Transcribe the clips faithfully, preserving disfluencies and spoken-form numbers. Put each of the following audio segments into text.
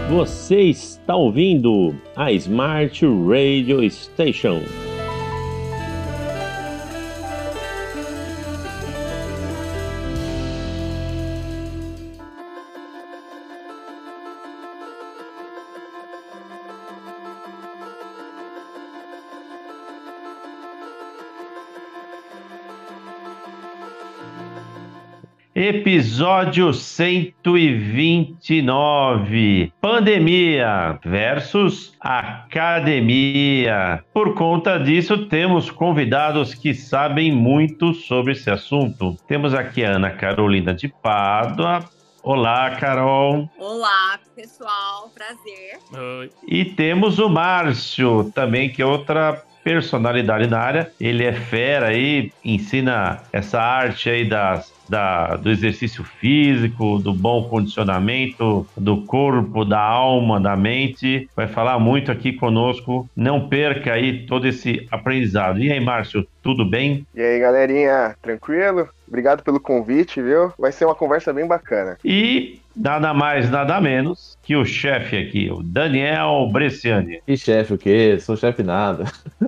Você está ouvindo a Smart Radio Station. Episódio cento e vinte e nove, Pandemia versus Academia. Por conta disso, temos convidados que sabem muito sobre esse assunto. Temos aqui a Ana Carolina de Pádua. Olá, Carol. Olá, pessoal. Prazer. Oi. E temos o Márcio, também, que é outra personalidade na área. Ele é fera aí, ensina essa arte aí das, da, do exercício físico, do bom condicionamento do corpo, da alma, da mente. Vai falar muito aqui conosco. Não perca aí todo esse aprendizado. E aí, Márcio, tudo bem? E aí, galerinha, tranquilo? Obrigado pelo convite, viu? Vai ser uma conversa bem bacana. E nada mais, nada menos que o chefe aqui, o Daniel Bresciani. Que chefe o quê? Sou chefe nada.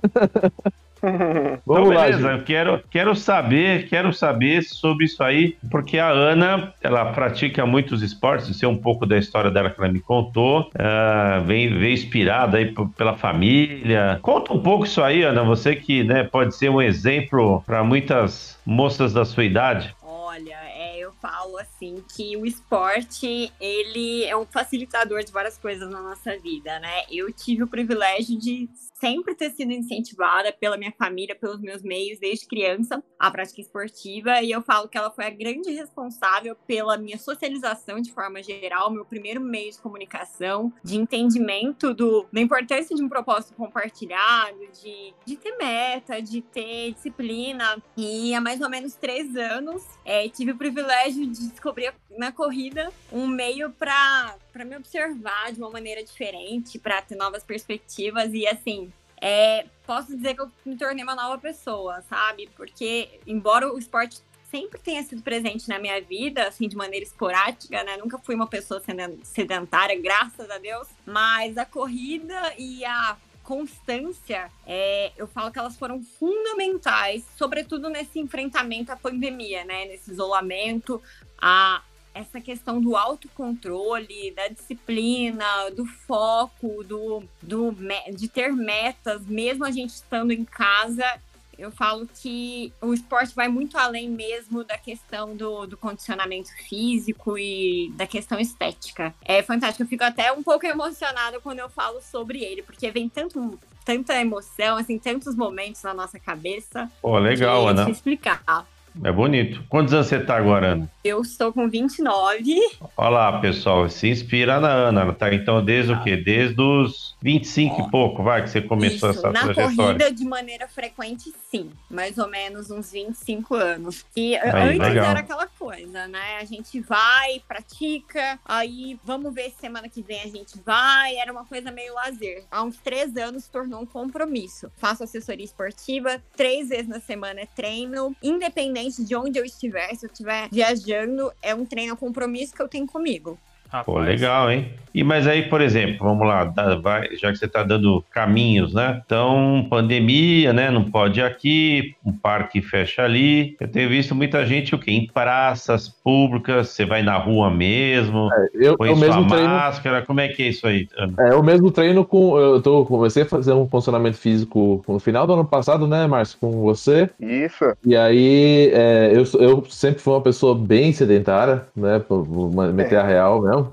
Então, Vamos lá, beleza, gente. eu quero, quero saber, quero saber sobre isso aí, porque a Ana, ela pratica muitos esportes, isso é um pouco da história dela que ela me contou, uh, vem, vem inspirada aí p- pela família. Conta um pouco isso aí, Ana, você que, né, pode ser um exemplo para muitas moças da sua idade. Olha, é, eu falo assim que o esporte, ele é um facilitador de várias coisas na nossa vida, né? Eu tive o privilégio de sempre ter sido incentivada pela minha família, pelos meus meios, desde criança, à prática esportiva, e eu falo que ela foi a grande responsável pela minha socialização de forma geral, meu primeiro meio de comunicação, de entendimento do, da importância de um propósito compartilhado, de, de ter meta, de ter disciplina, e há mais ou menos três anos, é, tive o privilégio de descobrir na corrida um meio para para me observar de uma maneira diferente, para ter novas perspectivas e assim, é, posso dizer que eu me tornei uma nova pessoa, sabe? Porque embora o esporte sempre tenha sido presente na minha vida, assim, de maneira esporádica, né? Nunca fui uma pessoa sedentária, graças a Deus, mas a corrida e a constância, é, eu falo que elas foram fundamentais, sobretudo nesse enfrentamento à pandemia, né? Nesse isolamento, a essa questão do autocontrole, da disciplina, do foco, do, do, de ter metas, mesmo a gente estando em casa. Eu falo que o esporte vai muito além mesmo da questão do, do condicionamento físico e da questão estética. É fantástico, eu fico até um pouco emocionada quando eu falo sobre ele, porque vem tanto, tanta emoção, assim, tantos momentos na nossa cabeça. Pô, legal, que é Ana. difícil explicar. É bonito. Quantos anos você tá agora, Ana? Eu estou com vinte e nove. Olha lá, pessoal, se inspira na Ana. Ela tá então desde o quê? Desde os vinte e cinco Ó, e pouco, vai, que você começou Isso, essa na trajetória. corrida de maneira frequente, sim. Mais ou menos uns vinte e cinco anos. E Aí, antes legal. era aquela coisa, né? A gente vai, pratica, aí vamos ver se semana que vem a gente vai. Era uma coisa meio lazer. Há uns três anos se tornou um compromisso. Faço assessoria esportiva, três vezes na semana é treino. Independente de onde eu estiver, se eu estiver viajando, é um treino, é um compromisso que eu tenho comigo. Pô, legal, hein? E mas aí, por exemplo, vamos lá, dá- vai- já que você está dando caminhos, né? Então, pandemia, né? Não pode ir aqui, um parque fecha ali. Eu tenho visto muita gente o quê? Em praças públicas, você vai na rua mesmo, É, eu, põe eu sua mesmo treino. máscara. Como é que é isso aí, Ana? É, eu mesmo treino com. Eu tô, comecei a fazer um condicionamento físico no final do ano passado, né, Márcio, com você. Isso. E aí, é, eu, sou- eu sempre fui uma pessoa bem sedentária, né? Vou vou meter a real mesmo.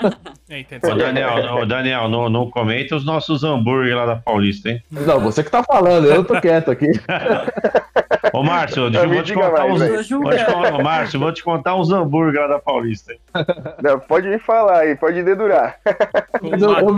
É, tenta Ô, ser- Daniel, ô, Daniel, não, não comenta os nossos hambúrguer lá da Paulista, hein? Não, você que tá falando, eu tô quieto aqui. Ô, Márcio, deixa eu Me vou te diga contar mais, uns. velho. Vou te contar, Márcio, vou te contar uns hambúrguer lá da Paulista, hein? Não, pode me falar aí, pode dedurar. Com Mas eu- eu madeira.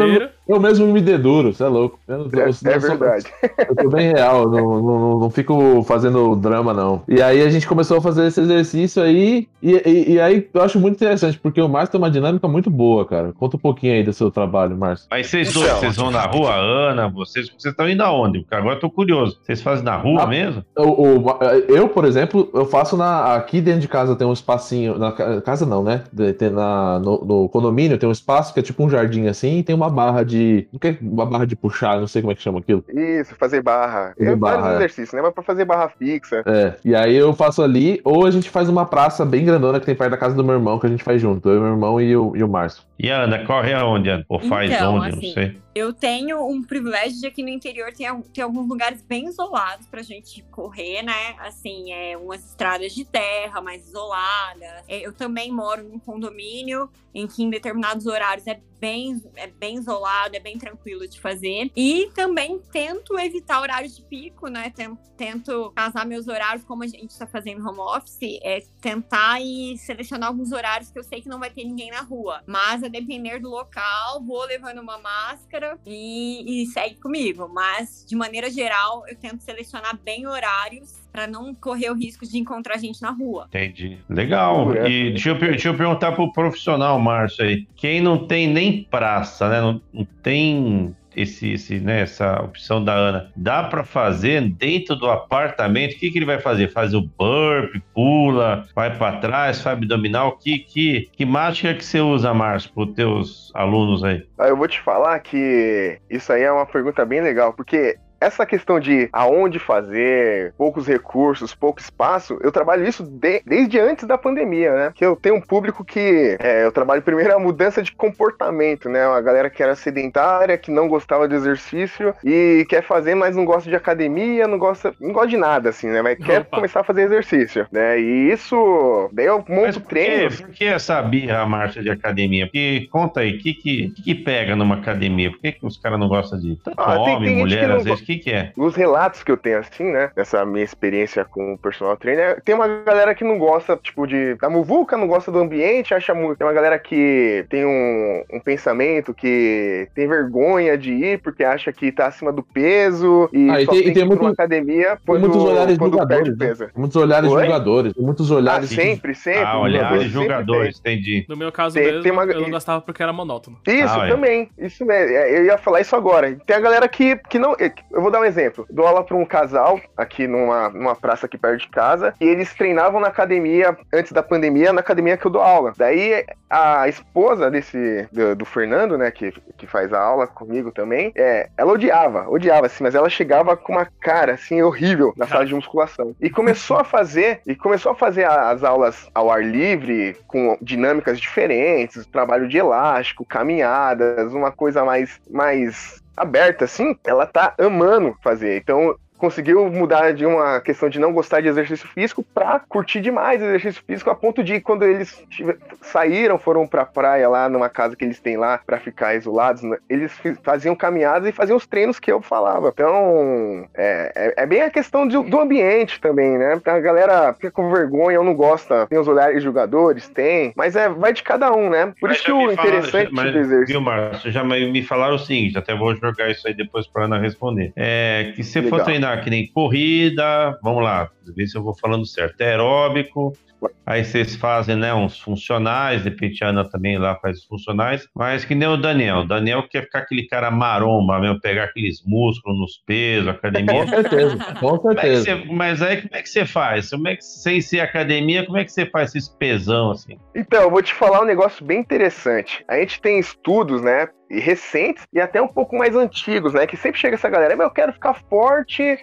eu mesmo me deduro, você é louco. Eu, eu, É, eu, é sou- verdade. eu tô bem real, não, não, não fico fazendo drama, não. E aí a gente começou a fazer esse exercício aí, e, e, e aí eu acho muito interessante, porque o Márcio tem uma dinâmica muito boa, cara. Conta um pouquinho aí do seu trabalho, Márcio. Mas vocês dois, Então. vocês vão na rua, Ana, vocês, vocês estão indo aonde? Porque agora eu tô curioso. Vocês fazem na rua Na- mesmo? O, o- eu, por exemplo, eu faço na, aqui dentro de casa tem um espacinho, na ca- casa não, né? De- Tem na, no, no condomínio tem um espaço que é tipo um jardim assim, e tem uma barra de, não quer uma barra de puxar, não sei como é que chama aquilo. Isso, fazer barra. Fazer É barra, vários é. exercícios, né? Mas pra fazer barra fixa. É, e aí eu faço ali, ou a gente faz uma praça bem grandona que tem perto da casa do meu irmão, que a gente faz junto, eu, meu irmão e o, e o Márcio. E a Ana, corre aonde, Ana? Ou faz Então, onde? Não assim, sei. Eu tenho um privilégio de aqui no interior ter, ter alguns lugares bem isolados pra gente correr, né? Assim, é umas estradas de terra mais isoladas. É, eu também moro num condomínio em que em determinados horários é bem, é bem isolado, é bem tranquilo de fazer. E também tento evitar horários de pico, né? Tento, tento casar meus horários, como a gente tá fazendo home office, é tentar e selecionar alguns horários que eu sei que não vai ter ninguém na rua. Mas a depender do local, vou levando uma máscara e, e segue comigo. Mas, de maneira geral, eu tento selecionar bem horários para não correr o risco de encontrar gente na rua. Entendi. Legal. É. E deixa eu, per- deixa eu perguntar pro profissional, Márcio, aí. Quem não tem nem praça, né? Não, não tem esse, esse, né, essa opção da Ana. Dá para fazer dentro do apartamento? O que, que ele vai fazer? Faz o burp, pula, vai para trás, faz abdominal? Que, que, que mágica que você usa, Márcio, para os teus alunos aí? Ah, eu vou te falar que isso aí é uma pergunta bem legal, porque essa questão de aonde fazer, poucos recursos, pouco espaço, eu trabalho isso de- desde antes da pandemia, né? Que eu tenho um público que é, eu trabalho primeiro a mudança de comportamento, né? Uma galera que era sedentária, que não gostava de exercício e quer fazer, mas não gosta de academia, não gosta, não gosta de nada, assim, né? Mas quer Opa. começar a fazer exercício, né? E isso, daí eu Mas monto por que, treinos. por que essa birra, Márcio, de academia? Porque, conta aí, o que, que, que, que pega numa academia? Por que, que os caras não gostam de tanto Ah, tem- homem, tem gente mulher, que não às vezes? O que, que é? Os relatos que eu tenho, assim, né, dessa minha experiência com o personal trainer, tem uma galera que não gosta, tipo, de da muvuca, não gosta do ambiente, acha muito. Tem uma galera que tem um, um pensamento que tem vergonha de ir porque acha que tá acima do peso e Ah, e só tem- tem, e tem que ir muito- pra uma academia Tem quando, muitos olhares quando perde julgadores, né? peso. Tem muitos olhares Oi? julgadores, tem muitos Ah, olhares... sempre, sempre. Ah, olhares sempre julgadores, tem. entendi. No meu caso Tem- mesmo, tem uma- eu não gostava porque era monótono. Isso, Ah, é. também. Isso mesmo. É, eu ia falar isso agora. Tem a galera que, que não. Eu vou dar um exemplo. Dou aula pra um casal aqui numa, numa praça aqui perto de casa. E eles treinavam na academia, antes da pandemia, na academia que eu dou aula. Daí a esposa desse do, do Fernando, né, que, que faz a aula comigo também, é, ela odiava, odiava, assim, mas ela chegava com uma cara, assim, horrível na sala de musculação. E começou a fazer, e começou a fazer as aulas ao ar livre, com dinâmicas diferentes, trabalho de elástico, caminhadas, uma coisa mais, mais aberta, assim, ela tá amando fazer. Então, conseguiu mudar de uma questão de não gostar de exercício físico pra curtir demais exercício físico, a ponto de quando eles tive- saíram, foram pra praia lá, numa casa que eles têm lá, pra ficar isolados, né, eles fi- faziam caminhadas e faziam os treinos que eu falava. Então, é, é, é bem a questão de- do ambiente também, né? A galera fica com vergonha ou não gosta, tem os olhares julgadores, tem, mas é, vai de cada um, né? Por Mas isso que já o me falaram- interessante mas, do exercício... Viu, Márcio? Já me me falaram o seguinte, até vou jogar isso aí depois pra Ana responder. É que se você for Legal. treinar que nem corrida, vamos lá, ver se eu vou falando certo, aeróbico, aí vocês fazem, né, uns funcionais, de repente a Ana também lá faz os funcionais, mas que nem o Daniel. O Daniel quer ficar aquele cara maromba mesmo, pegar aqueles músculos nos pesos, academia. Com certeza, com Como é que certeza. você- mas aí como é que você faz? Como é que, sem ser academia, como é que você faz esses pesão assim? Então, eu vou te falar um negócio bem interessante. A gente tem estudos, né, e recentes e até um pouco mais antigos, né, que sempre chega essa galera, "Mas eu quero ficar forte,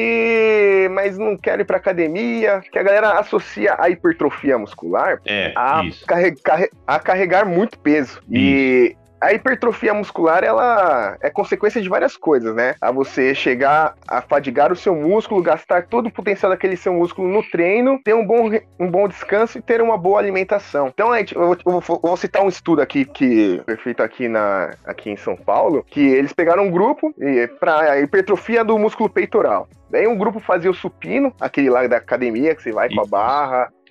e mas não quero ir pra academia", que a galera associa a hipertrofia muscular É, a, isso. carre- carre- a carregar muito peso. E a hipertrofia muscular, ela é consequência de várias coisas, né? A você chegar a fadigar o seu músculo, gastar todo o potencial daquele seu músculo no treino, ter um bom, re- um bom descanso e ter uma boa alimentação. Então, a gente- eu, vou, eu vou- eu vou citar um estudo aqui, que foi feito aqui, na, aqui em São Paulo, que eles pegaram um grupo para hipertrofia do músculo peitoral. Daí um grupo fazia o supino, aquele lá da academia, que você vai com a Isso. barra,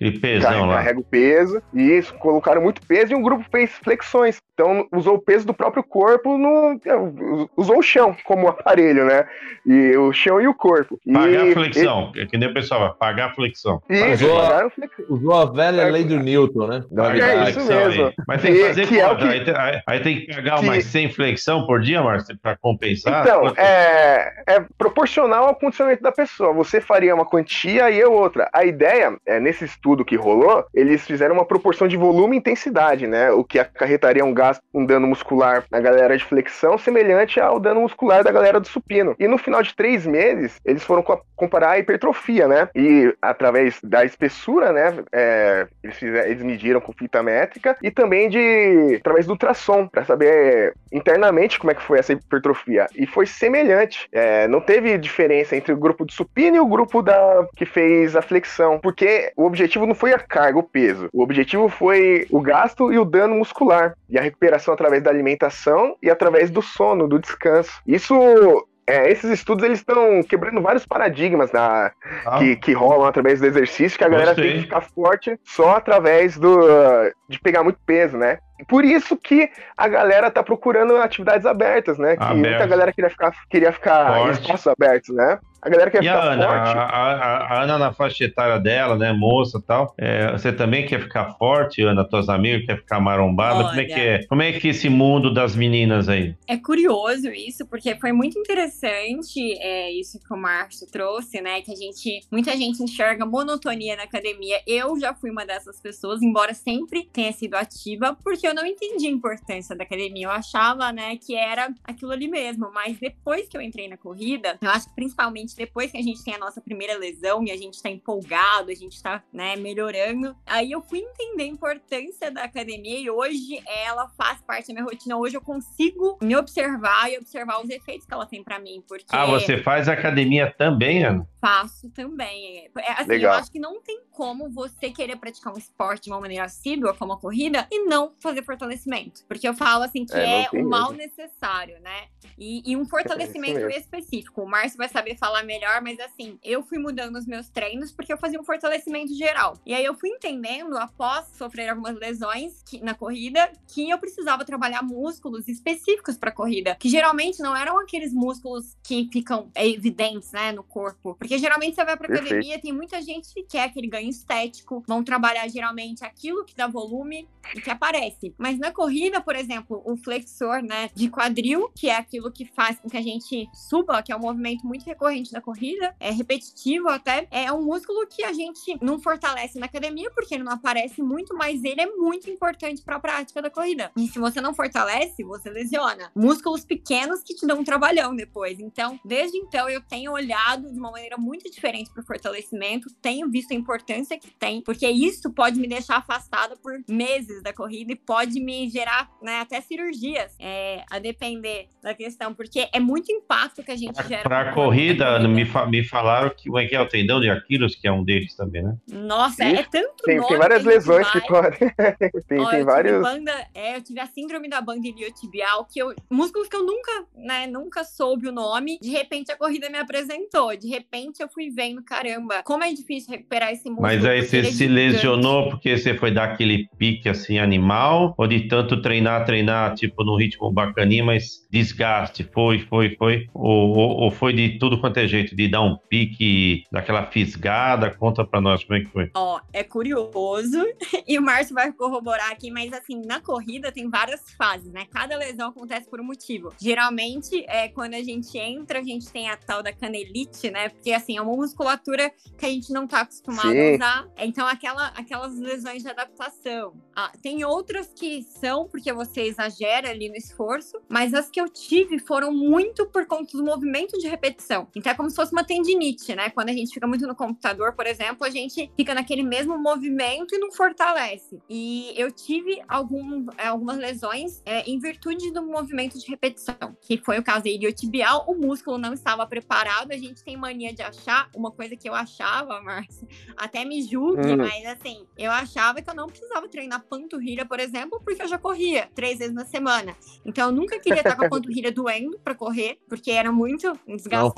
Aquele pesão carrega, lá. Carrega o peso, e isso, colocaram muito peso e um grupo fez flexões. Então usou o peso do próprio corpo, no, usou o chão como aparelho, né? E o chão e o corpo. Pagar e, flexão, e... que nem o pessoal vai, pagar flexão. Isso, pagaram flexão. Usou a velha lei do Newton, né? É isso mesmo. Aí. Mas tem que fazer que, quanto? É aí, tem, aí, aí tem que pagar que... umas cem flexão por dia, Márcio, para compensar? Então, quanto... é, é proporcional ao condicionamento da pessoa. Você faria uma quantia e eu outra. A ideia, é, nesse estudo que rolou, eles fizeram uma proporção de volume e intensidade, né? O que acarretaria um gasto, um dano muscular na galera de flexão, semelhante ao dano muscular da galera do supino. E no final de três meses, eles foram comparar a hipertrofia, né? E através da espessura, né? É, eles, fizeram, eles mediram com fita métrica e também de através do ultrassom, para saber internamente como é que foi essa hipertrofia. E foi semelhante. É, não teve diferença entre o grupo do supino e o grupo da, que fez a flexão, porque o objetivo não foi a carga, o peso. O objetivo foi o gasto e o dano muscular. E a recuperação através da alimentação e através do sono, do descanso. Isso... É, esses estudos eles estão quebrando vários paradigmas na, ah. que, que rolam através do exercício, que a galera Gostei. tem que ficar forte só através do, de pegar muito peso, né? Por isso que a galera tá procurando atividades abertas, né? Que Aberto. muita galera queria ficar, queria ficar em espaços abertos, né? A galera quer e ficar a Ana, forte. A, a, a Ana, na faixa etária dela, né, moça e tal, é, você também quer ficar forte, Ana? Tuas amigas quer ficar marombada? Olha, como é que é? Como é que é esse mundo das meninas aí? É curioso isso, porque foi muito interessante é, isso que o Márcio trouxe, né? Que a gente, muita gente enxerga monotonia na academia. Eu já fui uma dessas pessoas, embora sempre tenha sido ativa, porque eu não entendi a importância da academia. Eu achava, né, que era aquilo ali mesmo. Mas depois que eu entrei na corrida, eu acho que principalmente depois que a gente tem a nossa primeira lesão e a gente tá empolgado, a gente tá, né, melhorando, aí eu fui entender a importância da academia e hoje ela faz parte da minha rotina. Hoje eu consigo me observar e observar os efeitos que ela tem pra mim, porque... Ah, você faz academia também, Ana? Faço também. É, assim, Legal. Eu acho que não tem como você querer praticar um esporte de uma maneira assídua, como a corrida, e não fazer fortalecimento. Porque eu falo, assim, que é, é o mal mesmo. necessário, né? E, e um fortalecimento é específico. O Márcio vai saber falar melhor, mas assim, eu fui mudando os meus treinos porque eu fazia um fortalecimento geral. E aí eu fui entendendo, após sofrer algumas lesões que, na corrida, que eu precisava trabalhar músculos específicos pra corrida, que geralmente não eram aqueles músculos que ficam evidentes, né, no corpo. Porque geralmente você vai pra academia, Perfeito. tem muita gente que quer aquele ganho estético, vão trabalhar geralmente aquilo que dá volume e que aparece. Mas na corrida, por exemplo, o flexor, né, de quadril, que é aquilo que faz com que a gente suba, que é um movimento muito recorrente da corrida, é repetitivo até, é um músculo que a gente não fortalece na academia porque ele não aparece muito, mas ele é muito importante para a prática da corrida. E se você não fortalece, você lesiona. Músculos pequenos que te dão um trabalhão depois. Então, desde então, eu tenho olhado de uma maneira muito diferente para o fortalecimento, tenho visto a importância que tem, porque isso pode me deixar afastada por meses da corrida e pode me gerar, né, até cirurgias, é, a depender da questão, porque é muito impacto que a gente pra, gera. Para a corrida, me, fa me falaram que o, é o tendão de Aquiles, que é um deles também, né? Nossa, é, é tanto tem, nome tem várias que lesões vai. que podem. tem Ó, tem eu vários. Tive banda, é, eu tive a síndrome da banda iliotibial, que eu, músculos que eu nunca, né, nunca soube o nome. De repente a corrida me apresentou. De repente eu fui vendo, caramba, como é difícil recuperar esse músculo. Mas aí você é se lesionou porque você foi dar aquele pique assim animal, ou de tanto treinar, treinar, tipo, num ritmo bacaninha, mas desgaste, foi, foi, foi, ou, ou, ou foi de tudo quanto é jeito, de dar um pique, daquela fisgada? Conta pra nós como é que foi. Ó, é curioso, e o Márcio vai corroborar aqui, mas assim, na corrida tem várias fases, né? Cada lesão acontece por um motivo. Geralmente, é, quando a gente entra, a gente tem a tal da canelite, né? Porque assim, é uma musculatura que a gente não tá acostumado Sim. a usar. Então, aquela, aquelas lesões de adaptação. Ah, tem outras que são porque você exagera ali no esforço, mas as que eu tive foram muito por conta do movimento de repetição. Então, é como se fosse uma tendinite, né? Quando a gente fica muito no computador, por exemplo, a gente fica naquele mesmo movimento e não fortalece. E eu tive algum, algumas lesões é, em virtude do movimento de repetição, que foi o caso da iliotibial. O músculo não estava preparado. A gente tem mania de achar uma coisa que eu achava, Márcia, até me julgue, uhum. mas assim, eu achava que eu não precisava treinar panturrilha, por exemplo, porque eu já corria três vezes na semana. Então, eu nunca queria estar com a panturrilha doendo pra correr, porque era muito desgastante. Não faça isso.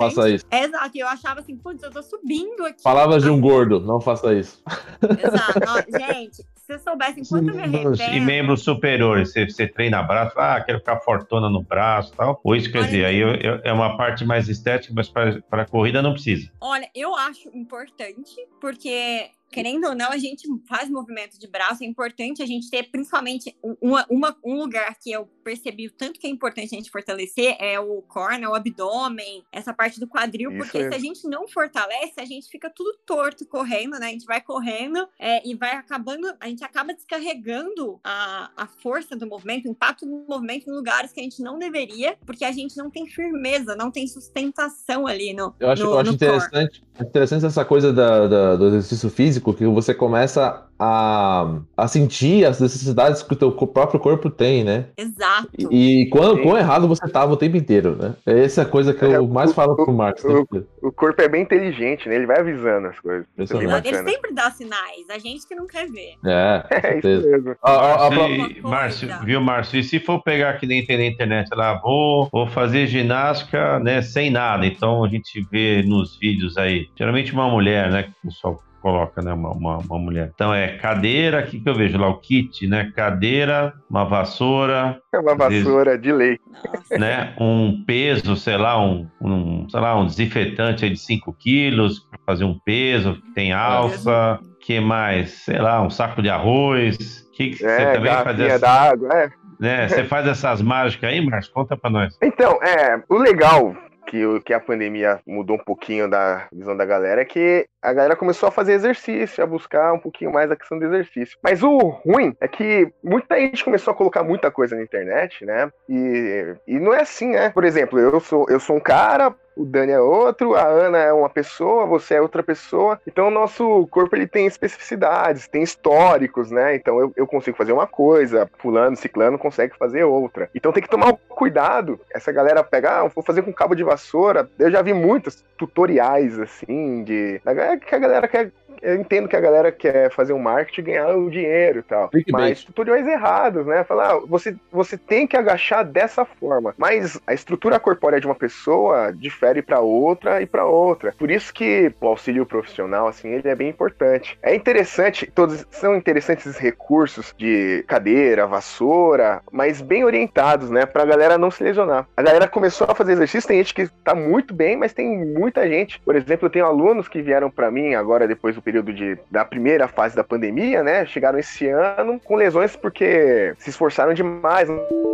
Exato, e eu achava assim, putz, eu tô subindo aqui. Palavras de um gordo, não faça isso. Exato, Ó, gente, se vocês soubessem quanto eu me arrependo... E membros superiores, você, você treina braço, ah, quero ficar fortona no braço e tal. Ou isso quer Olha, dizer, aí eu- eu- é uma parte mais estética, mas para a corrida não precisa. Olha, eu acho importante, porque, querendo ou não, a gente faz movimento de braço, é importante a gente ter, principalmente, uma, uma- um lugar que eu percebi o tanto que é importante a gente fortalecer, é o core, né, o abdômen, essa parte do quadril, Isso porque mesmo. se a gente não fortalece, a gente fica tudo torto correndo, né, a gente vai correndo é, e vai acabando, a gente acaba descarregando a, a força do movimento, o impacto do movimento em lugares que a gente não deveria, porque a gente não tem firmeza, não tem sustentação ali no Eu acho, no, eu acho no core. interessante, interessante essa coisa da- da- do exercício físico, que você começa a, a sentir as necessidades que o teu co- próprio corpo tem, né? Exato. E, e quão, Sim. quão errado você tava o tempo inteiro, né? Essa é a coisa que É, eu mais o- falo o- pro Marcos. o tempo inteiro. O corpo é bem inteligente, né? Ele vai avisando as coisas. Isso é bem Impressionante. Ele bacana. sempre dá sinais, a gente que não quer ver. É, com É isso certeza. mesmo. A- a- a- Márcio, Uma coisa. Márcio, viu, Márcio? E se for pegar que nem tem na internet lá, vou, vou fazer ginástica, né, sem nada. Então a gente vê nos vídeos aí, geralmente uma mulher, né, que o pessoal coloca, né, uma, uma, uma mulher. Então é cadeira, o que que eu vejo lá? O kit, né, cadeira, uma vassoura, É uma vassoura de lei. Nossa. né, um peso, sei lá, um, um, sei lá, um desinfetante aí de cinco quilos para fazer um peso, tem alça, que mais? Sei lá, um saco de arroz. Que que você É, também faz garrafinha essa, d'água, é. né? Você faz essas mágicas aí, Márcio? Conta pra nós. Então, é, o legal que, o- que a pandemia mudou um pouquinho da visão da galera é que a galera começou a fazer exercício, a buscar um pouquinho mais a questão do exercício. Mas o ruim é que muita gente começou a colocar muita coisa na internet, né? E, e não é assim, né? Por exemplo, eu sou, eu sou um cara, o Dani é outro, a Ana é uma pessoa, você é outra pessoa. Então o nosso corpo ele tem especificidades, tem históricos, né? Então eu, eu consigo fazer uma coisa, fulano, ciclano consegue fazer outra. Então tem que tomar cuidado. Essa galera pega, ah, vou fazer com cabo de vassoura. Eu já vi muitos tutoriais assim de da galera que a galera quer. Eu entendo que a galera quer fazer um marketing e ganhar o dinheiro e tal. Clickbait. Mas tutoriais errados, né? Falar, ah, você, você tem que agachar dessa forma. Mas a estrutura corpórea de uma pessoa difere para outra e para outra. Por isso que o auxílio profissional, assim, ele é bem importante. É interessante, todos são interessantes esses recursos de cadeira, vassoura, mas bem orientados, né? Pra galera não se lesionar. A galera começou a fazer exercício, tem gente que tá muito bem, mas tem muita gente. Por exemplo, eu tenho alunos que vieram para mim agora, depois do período de, da primeira fase da pandemia, né? Chegaram esse ano com lesões porque se esforçaram demais.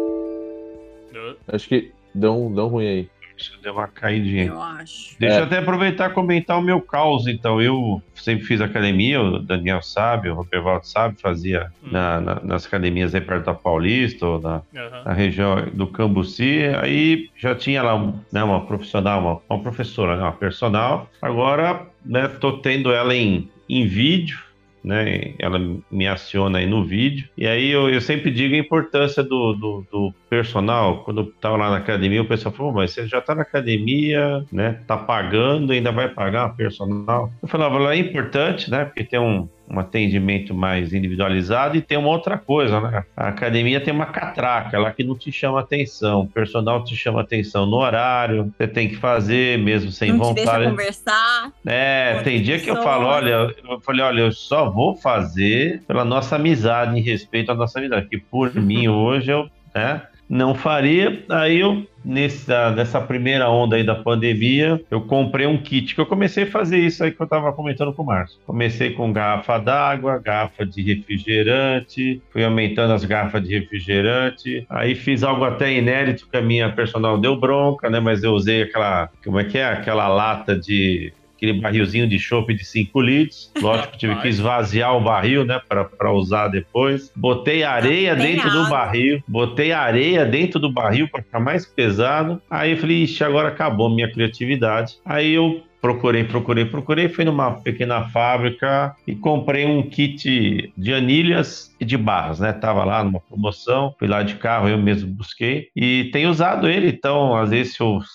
Acho que deu um, deu um ruim aí. Deu uma caidinha. Eu acho. Deixa É. eu até aproveitar e comentar o meu caus, então. Eu sempre fiz academia, o Daniel sabe, o Robervaldo sabe, fazia Hum. na- na- nas academias aí perto da Paulista, ou na, Aham. na região do Cambuci. Aí já tinha lá um, né, uma profissional, uma, uma professora, né, uma personal. Agora, né, tô tendo ela em, em vídeo, né? Ela me aciona aí no vídeo. E aí eu, eu sempre digo a importância do, do, do personal. Quando eu tava lá na academia, o pessoal falou, mas você já tá na academia, né? Tá pagando, ainda vai pagar personal. Eu falava, é importante, né? Porque tem um, um atendimento mais individualizado e tem uma outra coisa, né? A academia tem uma catraca lá que não te chama atenção. O personal te chama atenção no horário. Você tem que fazer mesmo sem Não te deixa vontade. conversar. É, com tem outras dia que eu pessoas. falo, olha, eu falei, olha, eu só vou fazer pela nossa amizade, em respeito à nossa amizade, que por mim hoje eu, né, não faria. Aí eu, nessa, nessa primeira onda aí da pandemia, eu comprei um kit, que eu comecei a fazer isso aí que eu tava comentando com o Márcio. Comecei com garrafa d'água, garrafa de refrigerante, fui aumentando as garrafas de refrigerante, aí fiz algo até inédito que a minha personal deu bronca, né, mas eu usei aquela, como é que é? Aquela lata de... aquele barrilzinho de chopp de cinco litros. Lógico que tive que esvaziar o barril, né, para usar depois. Botei areia Tem dentro do água. barril. Botei areia dentro do barril para ficar mais pesado. Aí eu falei, ixi, agora acabou a minha criatividade. Aí eu procurei, procurei, procurei. Fui numa pequena fábrica e comprei um kit de anilhas e de barras, né? Tava lá numa promoção. Fui lá de carro, eu mesmo busquei. E tenho usado ele. Então, às vezes, se eu... se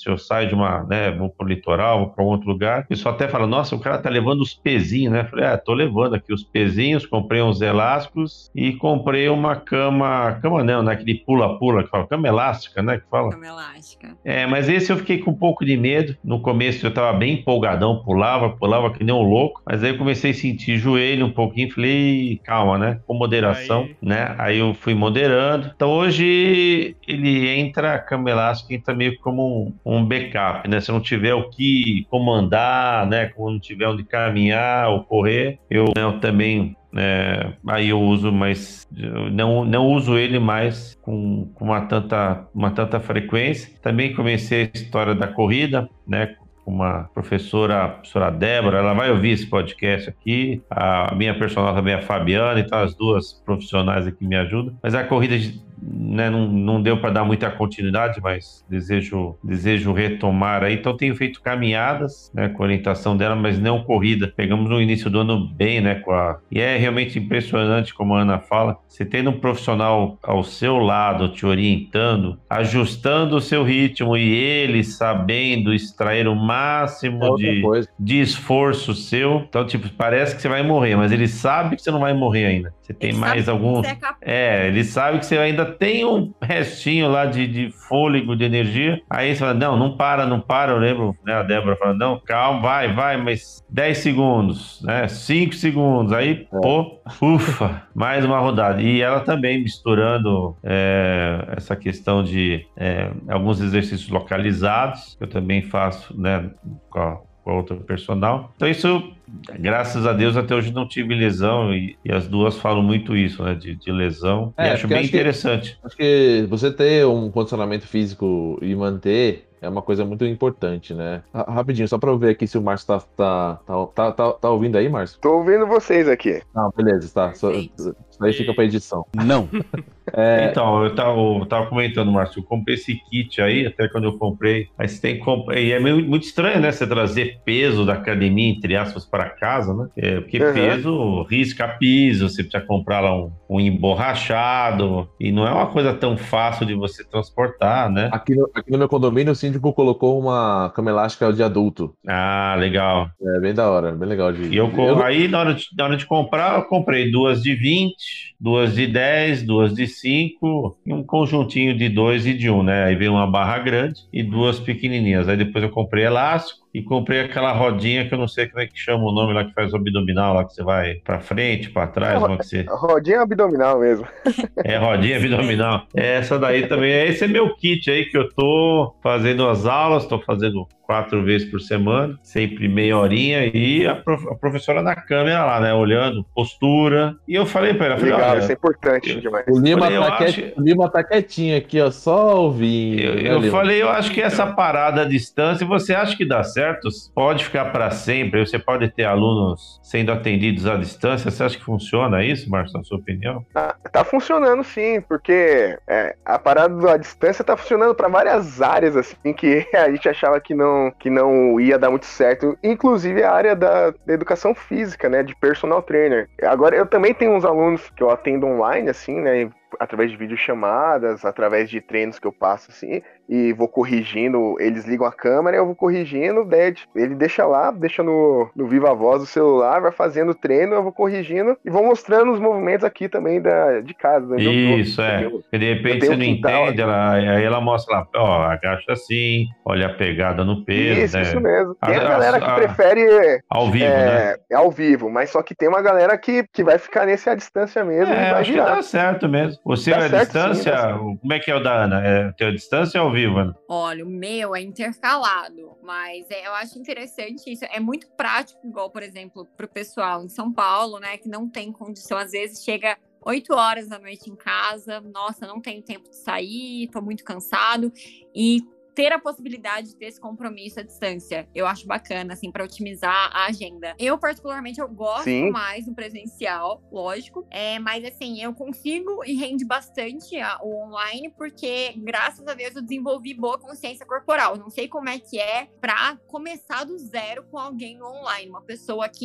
se eu saio de uma, né, vou pro litoral, vou para um outro lugar, o pessoal até fala, nossa, o cara tá levando os pezinhos, né? Eu falei, é, tô levando aqui os pezinhos, comprei uns elásticos e comprei uma cama, cama não, né? Aquele pula-pula que fala, cama elástica, né? Que fala. Cama elástica. É, mas esse eu fiquei com um pouco de medo. No começo eu tava bem empolgadão, pulava, pulava que nem um louco, mas aí eu comecei a sentir joelho um pouquinho, falei, calma, né? Com moderação, Aí. né? Aí eu fui moderando. Então hoje ele entra, a cama elástica entra meio como um, um backup, né? Se eu não tiver o que comandar, né? Quando não tiver onde caminhar ou correr, eu, né, eu também É, aí eu uso, mas eu não, não uso ele mais com, com uma, tanta, uma tanta frequência. Também comecei a história da corrida, né? Com uma professora, a professora Débora, ela vai ouvir esse podcast aqui. A minha personal também é a Fabiana, então as duas profissionais aqui me ajudam. Mas a corrida, né, não, não deu para dar muita continuidade, mas desejo, desejo retomar aí. Então tenho feito caminhadas, né, com a orientação dela, mas não corrida. Pegamos no início do ano bem, né, com a... E é realmente impressionante, como a Ana fala, você tendo um profissional ao seu lado, te orientando, ajustando o seu ritmo e ele sabendo extrair o máximo de, de esforço seu. Então, tipo, parece que você vai morrer, mas ele sabe que você não vai morrer ainda. Você tem Ele mais algum... É, capaz. é, ele sabe que você ainda tem um restinho lá de, de fôlego, de energia. Aí você fala, não, não para, não para. Eu lembro, né, a Débora falando, não, calma, vai, vai, mas dez segundos, né, cinco segundos. Aí, é. pô, ufa, mais uma rodada. E ela também misturando é, essa questão de é, alguns exercícios localizados, que eu também faço, né, com a, com a outra personal. Então isso, graças a Deus, até hoje não tive lesão e, e as duas falam muito isso, né, de, de lesão. É, e acho bem acho interessante. Que, acho que você ter um condicionamento físico e manter é uma coisa muito importante, né? Rapidinho, só pra eu ver aqui se o Márcio tá, tá, tá, tá, tá, tá ouvindo aí, Márcio? Tô ouvindo vocês aqui. Não, beleza, tá. Só, isso aí fica pra edição. Não. É... Então, eu tava, eu tava comentando, Márcio, eu comprei esse kit aí, até quando eu comprei, mas você tem que comprar, e é meio, muito estranho, né, você trazer peso da academia, entre aspas, para casa, né, é, porque uhum. peso risca piso, você precisa comprar lá um, um emborrachado, e não é uma coisa tão fácil de você transportar, né. Aqui no, aqui no meu condomínio, o síndico colocou uma cama elástica de adulto. Ah, legal. É, bem da hora, bem legal de... E eu, eu... aí, na hora, de, na hora de comprar, eu comprei duas de vinte, duas de dez, duas de cinco e um conjuntinho de dois e de um, né? Aí veio uma barra grande e duas pequenininhas. Aí depois eu comprei elástico e comprei aquela rodinha que eu não sei como é que chama o nome lá, que faz o abdominal lá, que você vai pra frente, pra trás. É, uma que você... Rodinha abdominal mesmo. É, rodinha abdominal. Essa daí também, esse é meu kit aí que eu tô fazendo as aulas, tô fazendo quatro vezes por semana, sempre meia horinha, e a, prof, a professora na câmera lá, né, olhando, postura, e eu falei pra ela, falei, legal, olha, isso é importante eu, demais. O Lima, falei, tá acho... o Lima tá quietinho aqui, ó, só ouvindo. Eu, né, eu Lima? falei, eu acho que essa parada à distância, você acha que dá certo? Pode ficar para sempre? Você pode ter alunos sendo atendidos à distância? Você acha que funciona isso, Márcio, na sua opinião? Ah, tá funcionando sim, porque é, a parada à distância tá funcionando para várias áreas, assim, que a gente achava que não, que não ia dar muito certo, inclusive a área da, da educação física, né, de personal trainer. Agora, eu também tenho uns alunos que eu atendo online, assim, né, através de videochamadas, através de treinos que eu passo, assim, e vou corrigindo, eles ligam a câmera, eu vou corrigindo, ele deixa lá, deixa no, no Viva Voz do celular, vai fazendo o treino, eu vou corrigindo e vou mostrando os movimentos aqui também da, de casa. Isso, tô, é. Porque de repente você não entende, ela, aí ela mostra lá, ó, agacha assim, olha a pegada no peso. Isso, né? isso mesmo. Tem a, a galera que a, prefere... Ao vivo, é, né? É ao vivo, mas só que tem uma galera que, que vai ficar nesse à distância mesmo é, e vai acho virar. que dá certo mesmo. Você é à distância, sim, como é que é o da Ana? É teu à distância ou ao vivo, Ana? Olha, o meu é intercalado, mas é, eu acho interessante isso. É muito prático, igual, por exemplo, pro pessoal em São Paulo, né, que não tem condição, às vezes chega oito horas da noite em casa, nossa, não tenho tempo de sair, tô muito cansado, e ter a possibilidade de ter esse compromisso à distância. Eu acho bacana, assim, para otimizar a agenda. Eu, particularmente, eu gosto Sim. mais do presencial, lógico. É, mas, assim, eu consigo e rende bastante a, o online, porque, graças a Deus, eu desenvolvi boa consciência corporal. Não sei como é que é para começar do zero com alguém no online. Uma pessoa que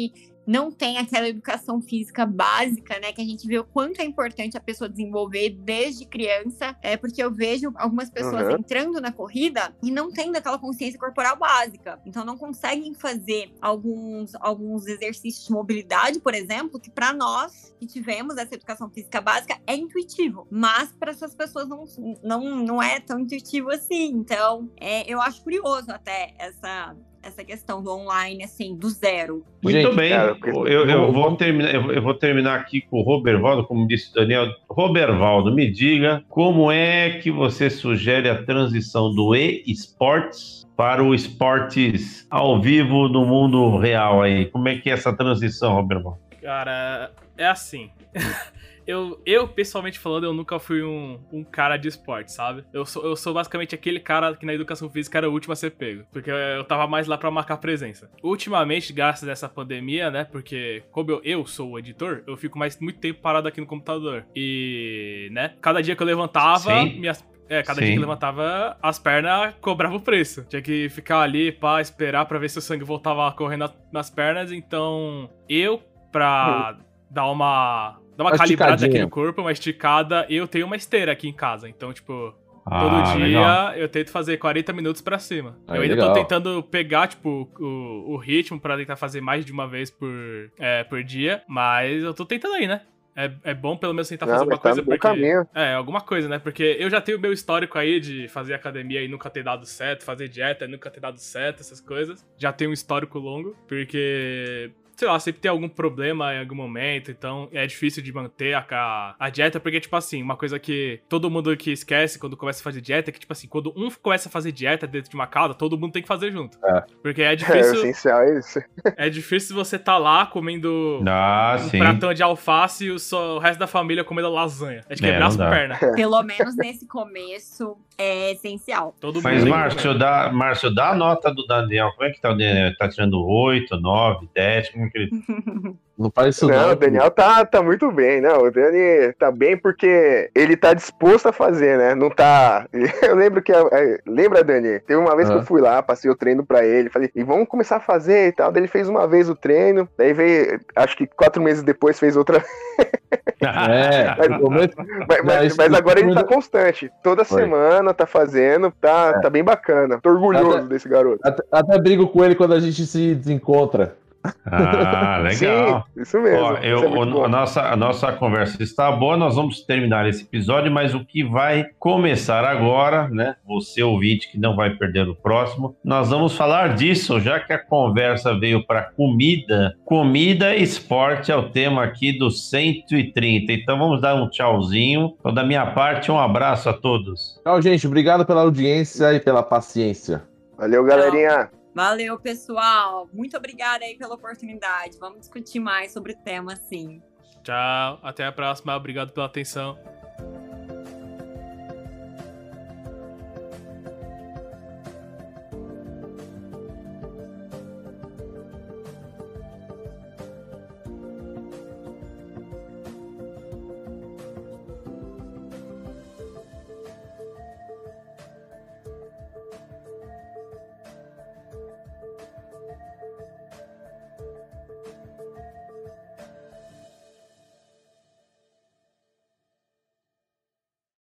não tem aquela educação física básica, né? Que a gente vê o quanto é importante a pessoa desenvolver desde criança. É porque eu vejo algumas pessoas Uhum. entrando na corrida e não tendo aquela consciência corporal básica. Então não conseguem fazer alguns, alguns exercícios de mobilidade, por exemplo, que para nós que tivemos essa educação física básica é intuitivo. Mas para essas pessoas não, não, não é tão intuitivo assim. Então é, eu acho curioso até essa... essa questão do online, assim, do zero. Muito Gente, bem, cara, eu, eu, vou terminar, eu, eu vou terminar aqui com o Robervaldo, como disse o Daniel. Robervaldo, me diga como é que você sugere a transição do e-sports para o esportes ao vivo no mundo real aí. Como é que é essa transição, Robervaldo? Cara, é assim... Eu, eu, pessoalmente falando, eu nunca fui um, um cara de esporte, sabe? Eu sou, eu sou basicamente aquele cara que na educação física era o último a ser pego. Porque eu tava mais lá pra marcar presença. Ultimamente, graças a essa pandemia, né? Porque como eu, eu sou o editor, eu fico mais muito tempo parado aqui no computador. E, né? Cada dia que eu levantava, Sim. minhas... É, cada Sim. dia que levantava, as pernas cobravam o preço. Tinha que ficar ali, pá, esperar pra ver se o sangue voltava correndo nas, nas pernas. Então, eu, pra hum. dar uma... Dá uma, uma calibrada aqui no corpo, uma esticada. Eu tenho uma esteira aqui em casa. Então, tipo, ah, todo dia legal. Eu tento fazer quarenta minutos pra cima. Aí, eu ainda legal. tô tentando pegar, tipo, o, o ritmo pra tentar fazer mais de uma vez por, é, por dia. Mas eu tô tentando aí, né? É, é bom pelo menos tentar Não, fazer alguma tá coisa. no Porque, caminho. é, alguma coisa, né? Porque eu já tenho o meu histórico aí de fazer academia e nunca ter dado certo. Fazer dieta e nunca ter dado certo, essas coisas. Já tenho um histórico longo. Porque... sei lá, sempre tem algum problema em algum momento, então é difícil de manter a, a dieta, porque, tipo assim, uma coisa que todo mundo que esquece quando começa a fazer dieta é que, tipo assim, quando um começa a fazer dieta dentro de uma casa, todo mundo tem que fazer junto. É. Porque é difícil... É, o essencial é isso. É difícil você tá lá comendo ah, um sim. pratão de alface e o, só, o resto da família comendo lasanha. É de quebrar é, as pernas. Pelo menos nesse começo é essencial. Todo Mas, mundo Márcio, dá, Márcio, dá a nota do Daniel. Como é que tá o Daniel? Tá tirando oito, nove, dez? Como Não faz isso não. Não, o Daniel tá, tá muito bem, não. O Dani tá bem porque ele tá disposto a fazer, né? Não tá. Eu lembro que. Lembra, Dani? Teve uma vez uhum. que eu fui lá, passei o treino pra ele, falei, e vamos começar a fazer e tal. Daí ele fez uma vez o treino, daí veio, acho que quatro meses depois fez outra. É, mas, mas, mas, mas agora ele tá constante. Toda Foi. semana tá fazendo, tá, é. tá bem bacana. Tô orgulhoso até, desse garoto. Até, até brigo com ele quando a gente se desencontra. Ah, legal. Sim, isso mesmo. Ó, eu, isso é o, a, nossa, a nossa conversa está boa, nós vamos terminar esse episódio, mas o que vai começar agora, né? Você ouvinte que não vai perder o próximo, nós vamos falar disso, já que a conversa veio para comida. Comida e esporte é o tema aqui do cento e trinta. Então vamos dar um tchauzinho. Então, da minha parte, um abraço a todos. Tchau, gente. Obrigado pela audiência e pela paciência. Valeu, galerinha. Valeu, pessoal. Muito obrigada aí pela oportunidade. Vamos discutir mais sobre o tema, sim. Tchau. Até a próxima. Obrigado pela atenção.